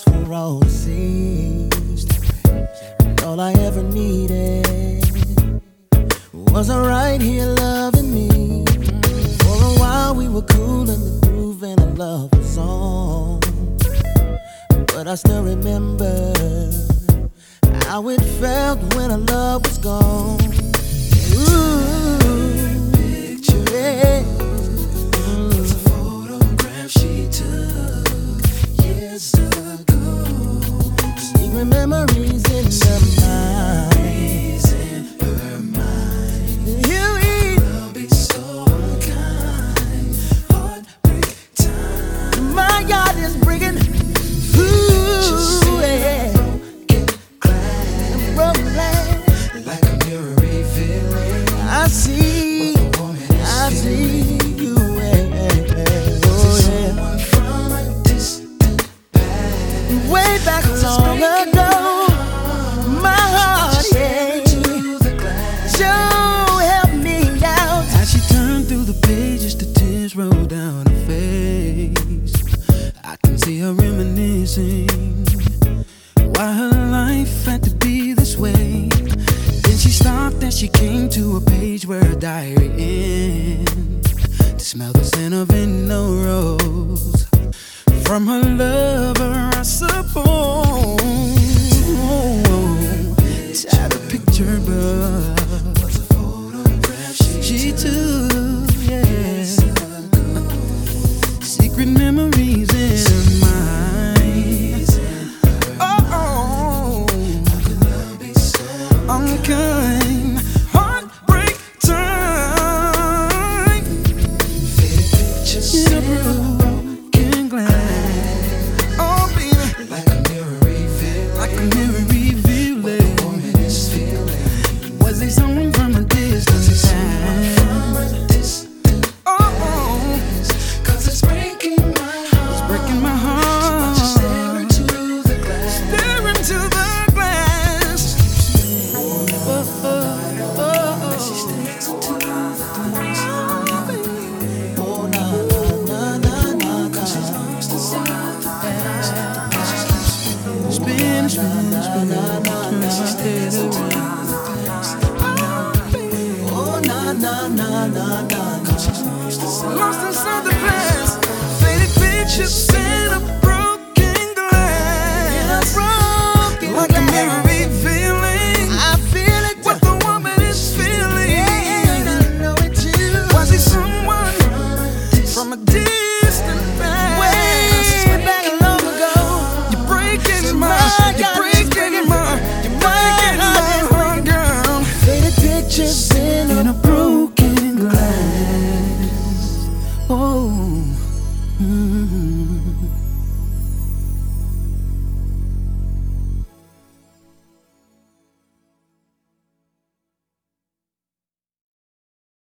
for all to see. And all I ever needed was her right here loving me. For a while we were cool in the groove and our love was on. But I still remember how it felt when our love was gone. Ooh, yeah. Was a photograph she took years ago. Secret memories in her mind. Love be so unkind. Heartbreak time. My God is breaking. Ooh, yeah. Like a mirror revealing. I see you. Oh, yeah. Someone from a distant past. Way back long ago, my heart, yeah. So help me out. As she turned through the pages, the tears rolled down her face. I can see her reminiscing why her life had to be this way. Then she stopped and she came to a page where her diary ends. To smell the scent of an rose from her lover, I suppose. Had a picture, but was a photograph she took, yeah. Secret memories in her mind. Oh, how could love be so unkind? Heartbreak time. Faded pictures in a broken glass. Oh, baby, like a mirror revealing. Like a mirror revealing. What the woman is feeling. Was he someone from a distant past? Oh, 'cause it's breaking my heart. It's breaking my heart. Just stare into the glass. Stare into the glass. Oh, oh, oh. She stares into the glass. Oh, na na na na na. She's lost inside the past. Spin, spin, spin, Oh, na na na na na. lost inside the past. Faded pictures.